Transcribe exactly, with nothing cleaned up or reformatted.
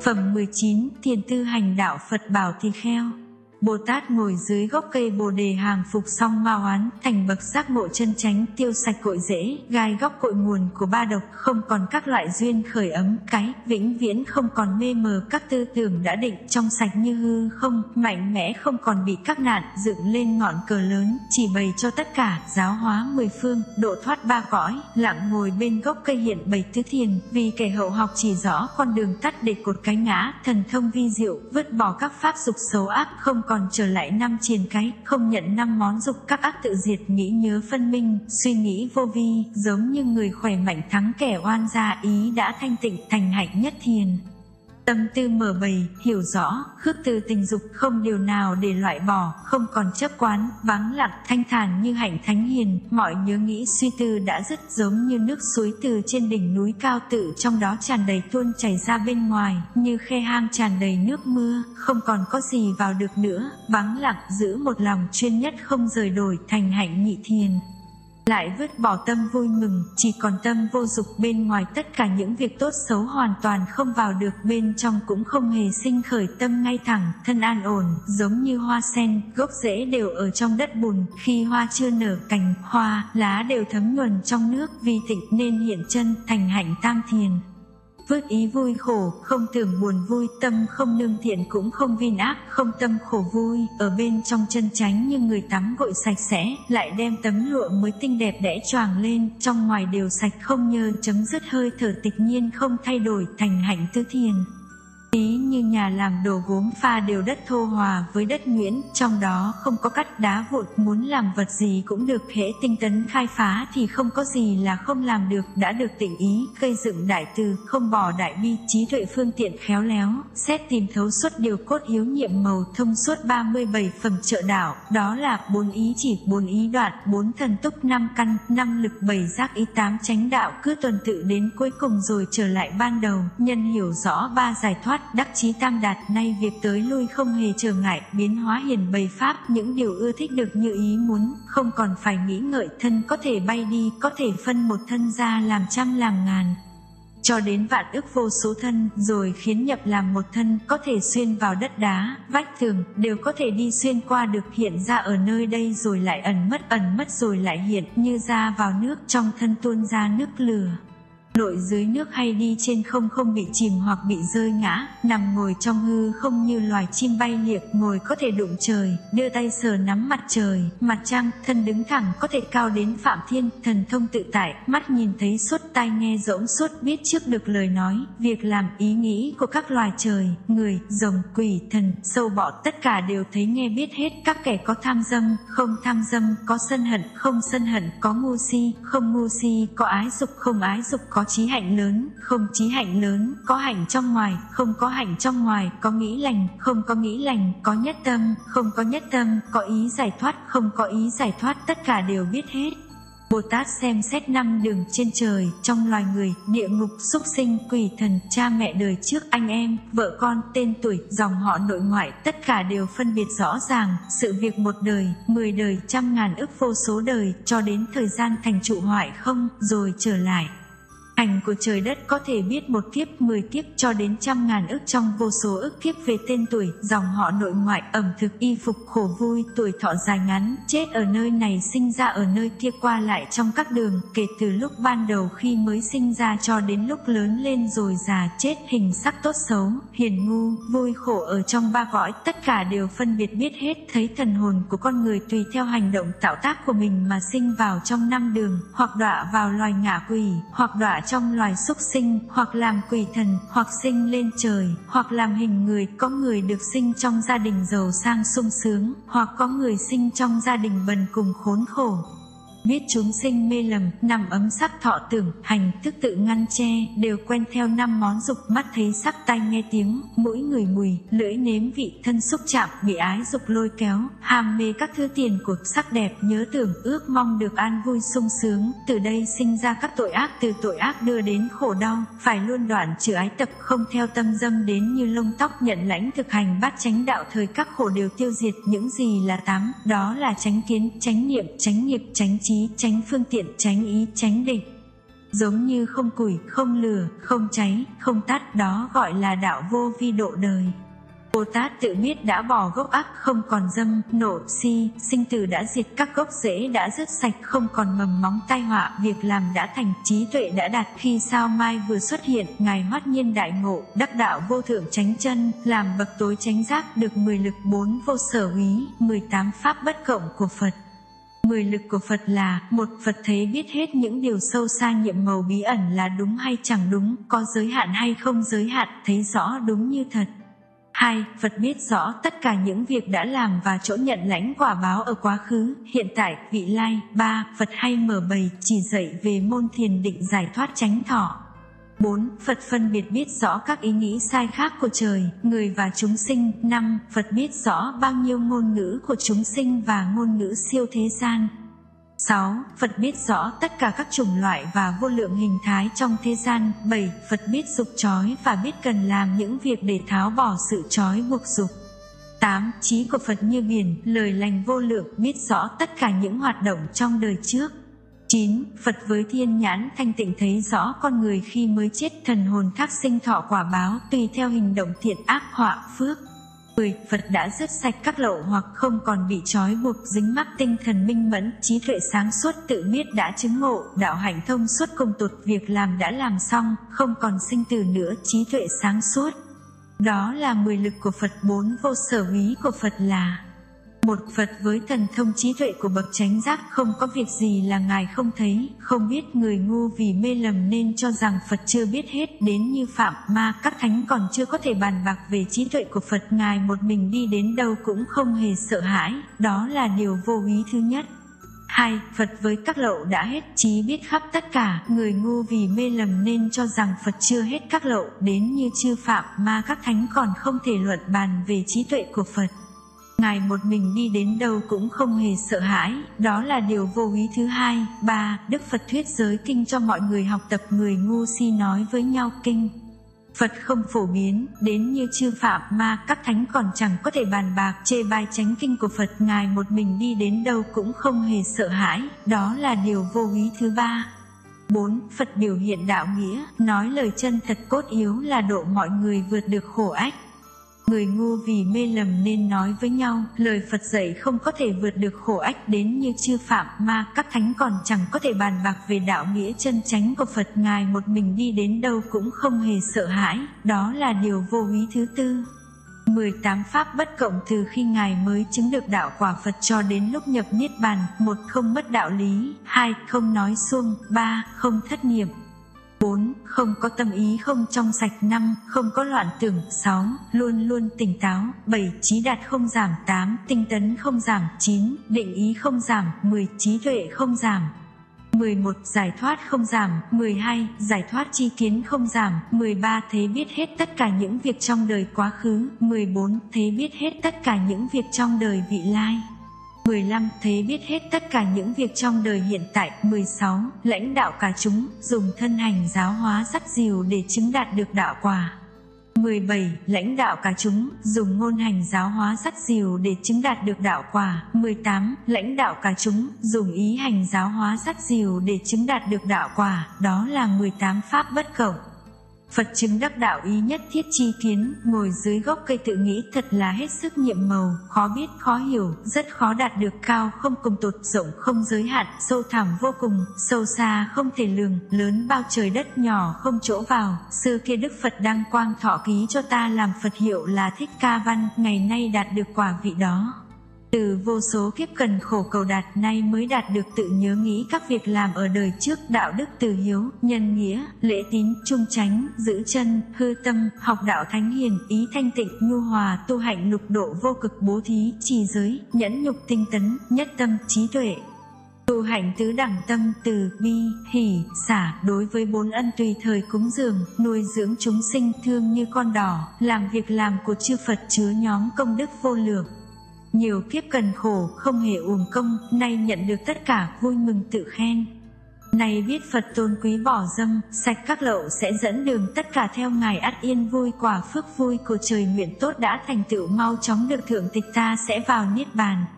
Phẩm mười chín, Thiền tư hành đạo Phật bảo tỳ kheo. Bồ Tát ngồi dưới gốc cây Bồ đề hàng phục xong ma oán, thành bậc giác ngộ chân chánh, tiêu sạch cội rễ, gai góc cội nguồn của ba độc, không còn các loại duyên khởi ấm cái, vĩnh viễn không còn mê mờ các tư tưởng đã định, trong sạch như hư không, mạnh mẽ không còn bị các nạn, dựng lên ngọn cờ lớn, chỉ bày cho tất cả, giáo hóa mười phương, độ thoát ba cõi, lặng ngồi bên gốc cây hiện bày tứ thiền, vì kẻ hậu học chỉ rõ con đường tắt để cột cái ngã, thần thông vi diệu, vứt bỏ các pháp dục xấu ác, không còn trở lại năm triền cái, không nhận năm món dục các ác tự diệt, nghĩ nhớ phân minh, suy nghĩ vô vi, giống như người khỏe mạnh thắng kẻ oan gia, ý đã thanh tịnh thành hạnh nhất thiền. Tâm tư mở bày, hiểu rõ, khước từ tình dục, không điều nào để loại bỏ, không còn chấp quán, vắng lặng, thanh thản như hạnh thánh hiền, mọi nhớ nghĩ suy tư đã dứt, giống như nước suối từ trên đỉnh núi cao tự trong đó tràn đầy tuôn chảy ra bên ngoài, như khe hang tràn đầy nước mưa, không còn có gì vào được nữa, vắng lặng, giữ một lòng chuyên nhất không rời đổi, thành hạnh nhị thiền. Lại vứt bỏ tâm vui mừng, chỉ còn tâm vô dục, bên ngoài tất cả những việc tốt xấu hoàn toàn không vào được, bên trong cũng không hề sinh khởi, tâm ngay thẳng, thân an ổn, giống như hoa sen, gốc rễ đều ở trong đất bùn, khi hoa chưa nở, cành, hoa, lá đều thấm nhuần trong nước, vì tịnh nên hiện chân, thành hạnh tam thiền. Vứt ý vui khổ, không tưởng buồn vui, tâm không nương thiện cũng không vin ác, không tâm khổ vui, ở bên trong chân chánh như người tắm gội sạch sẽ, lại đem tấm lụa mới tinh đẹp đẽ choàng lên, trong ngoài đều sạch không nhơ, chấm dứt hơi thở tịch nhiên không thay đổi, thành hạnh tứ thiền. Ý như nhà làm đồ gốm pha đều đất thô hòa với đất nhuyễn, trong đó không có cắt đá vụn, muốn làm vật gì cũng được, hễ tinh tấn khai phá thì không có gì là không làm được, đã được tịnh ý, gây dựng đại từ, không bỏ đại bi, trí tuệ phương tiện khéo léo, xét tìm thấu suốt điều cốt yếu nhiệm màu, thông suốt ba mươi bảy phẩm trợ đạo, đó là bốn ý chỉ, bốn ý đoạn, bốn thần túc, năm căn, năm lực, bảy giác ý, tám chánh đạo, cứ tuần tự đến cuối cùng rồi trở lại ban đầu, nhân hiểu rõ ba giải thoát, đắc chí tam đạt, nay việc tới lui không hề trở ngại, biến hóa hiển bày pháp, những điều ưa thích được như ý muốn, không còn phải nghĩ ngợi, thân có thể bay đi, có thể phân một thân ra làm trăm làm ngàn, cho đến vạn ức vô số thân, rồi khiến nhập làm một thân, có thể xuyên vào đất đá, vách tường, đều có thể đi xuyên qua được, hiện ra ở nơi đây rồi lại ẩn mất, ẩn mất rồi lại hiện, như ra vào nước, trong thân tuôn ra nước lửa. Lội dưới nước hay đi trên không không bị chìm hoặc bị rơi ngã, nằm ngồi trong hư không như loài chim bay liệc, ngồi có thể đụng trời, đưa tay sờ nắm mặt trời, mặt trăng, thân đứng thẳng có thể cao đến phạm thiên, thần thông tự tại, mắt nhìn thấy suốt, tai nghe rỗng suốt, biết trước được lời nói, việc làm, ý nghĩ của các loài trời, người, rồng, quỷ, thần, sâu bọ, tất cả đều thấy nghe biết hết, các kẻ có tham dâm, không tham dâm, có sân hận, không sân hận, có ngu si, không ngu si, có ái dục, không ái dục, có chí hạnh lớn, không chí hạnh lớn, có hạnh trong ngoài, không có hạnh trong ngoài, có nghĩ lành, không có nghĩ lành, có nhất tâm, không có nhất tâm, có ý giải thoát, không có ý giải thoát, tất cả đều biết hết. Bồ Tát xem xét năm đường trên trời, trong loài người, địa ngục, súc sinh, quỷ thần, cha mẹ đời trước, anh em, vợ con, tên tuổi, dòng họ nội ngoại, tất cả đều phân biệt rõ ràng, sự việc một đời, mười đời, trăm ngàn ức vô số đời, cho đến thời gian thành trụ hoại không, rồi trở lại. Hành của trời đất có thể biết một kiếp, mười kiếp, cho đến trăm ngàn ức trong vô số ức kiếp về tên tuổi, dòng họ nội ngoại, ẩm thực, y phục, khổ vui, tuổi thọ dài ngắn, chết ở nơi này, sinh ra ở nơi kia, qua lại trong các đường, kể từ lúc ban đầu khi mới sinh ra cho đến lúc lớn lên rồi già, chết, hình sắc tốt xấu, hiền ngu, vui khổ ở trong ba cõi, tất cả đều phân biệt biết hết, thấy thần hồn của con người tùy theo hành động tạo tác của mình mà sinh vào trong năm đường, hoặc đọa vào loài ngạ quỷ, hoặc đọa trong loài súc sinh, hoặc làm quỷ thần, hoặc sinh lên trời, hoặc làm hình người, có người được sinh trong gia đình giàu sang sung sướng, hoặc có người sinh trong gia đình bần cùng khốn khổ. Biết chúng sinh mê lầm, nằm ấm sắc thọ tưởng, hành thức tự ngăn che, đều quen theo năm món dục, mắt thấy sắc, tai nghe tiếng, mũi ngửi mùi, lưỡi nếm vị, thân xúc chạm, bị ái dục lôi kéo, ham mê các thứ tiền của, sắc đẹp, nhớ tưởng, ước mong được an vui sung sướng, từ đây sinh ra các tội ác, từ tội ác đưa đến khổ đau, phải luôn đoạn trừ ái tập, không theo tâm dâm đến như lông tóc, nhận lãnh thực hành bát chánh đạo, thời các khổ đều tiêu diệt. Những gì là tám, đó là chánh kiến, chánh niệm, chánh nghiệp, chánh trí, chánh phương tiện, chánh ý, chánh định. Giống như không củi, không lửa, không cháy, không tắt, đó gọi là đạo vô vi độ đời. Bồ Tát tự biết đã bỏ gốc ác, không còn dâm, nộ, si, sinh tử đã diệt, các gốc rễ đã rứt sạch, không còn mầm móng tai họa, việc làm đã thành, trí tuệ đã đạt. Khi sao mai vừa xuất hiện, Ngài hoát nhiên đại ngộ, đắc đạo vô thượng chánh chân, làm bậc tối chánh giác, được mười lực bốn vô sở úy, mười tám pháp bất cộng của Phật. Mười lực của Phật là: một, Phật thấy biết hết những điều sâu xa nhiệm màu bí ẩn là đúng hay chẳng đúng, có giới hạn hay không giới hạn, thấy rõ đúng như thật. Hai, Phật biết rõ tất cả những việc đã làm và chỗ nhận lãnh quả báo ở quá khứ, hiện tại, vị lai. Ba, Phật hay mở bày, chỉ dạy về môn thiền định giải thoát chánh thọ. Bốn, Phật phân biệt biết rõ các ý nghĩ sai khác của trời, người và chúng sinh. Năm, Phật biết rõ bao nhiêu ngôn ngữ của chúng sinh và ngôn ngữ siêu thế gian. Sáu, Phật biết rõ tất cả các chủng loại và vô lượng hình thái trong thế gian. Bảy, Phật biết dục trói và biết cần làm những việc để tháo bỏ sự trói buộc dục. Tám, Trí của Phật như biển, lời lành vô lượng, biết rõ tất cả những hoạt động trong đời trước. Chín, Phật với thiên nhãn thanh tịnh thấy rõ con người khi mới chết, thần hồn thác sinh thọ quả báo tùy theo hình động thiện ác họa phước. Mười, Phật đã dứt sạch các lậu hoặc, không còn bị trói buộc dính mắc, tinh thần minh mẫn, trí tuệ sáng suốt, tự biết đã chứng ngộ, đạo hạnh thông suốt cùng tột, việc làm đã làm xong, không còn sinh tử nữa, trí tuệ sáng suốt. Đó là mười lực của Phật. Bốn vô sở úy của Phật là: một, Phật với thần thông trí tuệ của bậc chánh giác, không có việc gì là Ngài không thấy, không biết. Người ngu vì mê lầm nên cho rằng Phật chưa biết hết, đến như Phạm Ma các thánh còn chưa có thể bàn bạc về trí tuệ của Phật. Ngài một mình đi đến đâu cũng không hề sợ hãi, đó là điều vô úy thứ nhất. Hai, Phật với các lậu đã hết, trí biết khắp tất cả. Người ngu vì mê lầm nên cho rằng Phật chưa hết các lậu, đến như chư Phạm Ma các thánh còn không thể luận bàn về trí tuệ của Phật. Ngài một mình đi đến đâu cũng không hề sợ hãi, đó là điều vô úy thứ hai. Ba, Đức Phật thuyết giới kinh cho mọi người học tập, người ngu si nói với nhau kinh. Phật không phổ biến, đến như chư Phạm Ma các thánh còn chẳng có thể bàn bạc chê bai chánh kinh của Phật. Ngài một mình đi đến đâu cũng không hề sợ hãi, đó là điều vô úy thứ ba. Bốn, Phật biểu hiện đạo nghĩa, nói lời chân thật cốt yếu là độ mọi người vượt được khổ ách. Người ngu vì mê lầm nên nói với nhau, lời Phật dạy không có thể vượt được khổ ách, đến như chư Phạm Ma các thánh còn chẳng có thể bàn bạc về đạo nghĩa chân chánh của Phật. Ngài một mình đi đến đâu cũng không hề sợ hãi, đó là điều vô úy thứ tư. mười tám pháp bất cộng từ khi Ngài mới chứng được đạo quả Phật cho đến lúc nhập niết bàn. Một, không mất đạo lý. Hai, không nói suông. Ba, không thất niệm. Bốn, không có tâm ý không trong sạch. Năm, không có loạn tưởng. Sáu, luôn luôn tỉnh táo. Bảy, trí đạt không giảm. Tám, tinh tấn không giảm. Chín, định ý không giảm. Mười, trí tuệ không giảm. Mười một, giải thoát không giảm. Mười hai, giải thoát chi kiến không giảm. Mười ba, thấy biết hết tất cả những việc trong đời quá khứ. Mười bốn, thấy biết hết tất cả những việc trong đời vị lai. Mười lăm, thấy biết hết tất cả những việc trong đời hiện tại. Mười sáu, lãnh đạo cả chúng, dùng thân hành giáo hóa dắt dìu để chứng đạt được đạo quả. Mười bảy, lãnh đạo cả chúng, dùng ngôn hành giáo hóa dắt dìu để chứng đạt được đạo quả. Mười tám, lãnh đạo cả chúng, dùng ý hành giáo hóa dắt dìu để chứng đạt được đạo quả. Đó là mười tám pháp bất cộng. Phật chứng đắc đạo ý nhất thiết chi kiến, ngồi dưới gốc cây tự nghĩ thật là hết sức nhiệm màu, khó biết khó hiểu, rất khó đạt được, cao không cùng tột, rộng không giới hạn, sâu thẳm vô cùng, sâu xa không thể lường, lớn bao trời đất, nhỏ không chỗ vào. Xưa kia Đức Phật Đăng Quang Thọ ký cho ta làm Phật hiệu là Thích Ca Văn, ngày nay đạt được quả vị đó. Từ vô số kiếp cần khổ cầu đạt, nay mới đạt được tự nhớ nghĩ các việc làm ở đời trước, đạo đức từ hiếu, nhân nghĩa, lễ tín, trung chánh, giữ chân, hư tâm, học đạo thánh hiền, ý thanh tịnh, nhu hòa, tu hạnh lục độ vô cực, bố thí, trì giới, nhẫn nhục, tinh tấn, nhất tâm, trí tuệ. Tu hạnh tứ đẳng tâm, từ, bi, hỷ, xả, đối với bốn ân tùy thời cúng dường, nuôi dưỡng chúng sinh, thương như con đỏ, làm việc làm của chư Phật chứa nhóm công đức vô lượng. Nhiều kiếp cần khổ, không hề uổng công, nay nhận được tất cả, vui mừng tự khen. Này biết Phật tôn quý bỏ dâm, sạch các lậu sẽ dẫn đường tất cả theo Ngài ắt yên vui, quả phước vui của trời nguyện tốt đã thành tựu mau chóng được thượng tịch, ta sẽ vào niết bàn.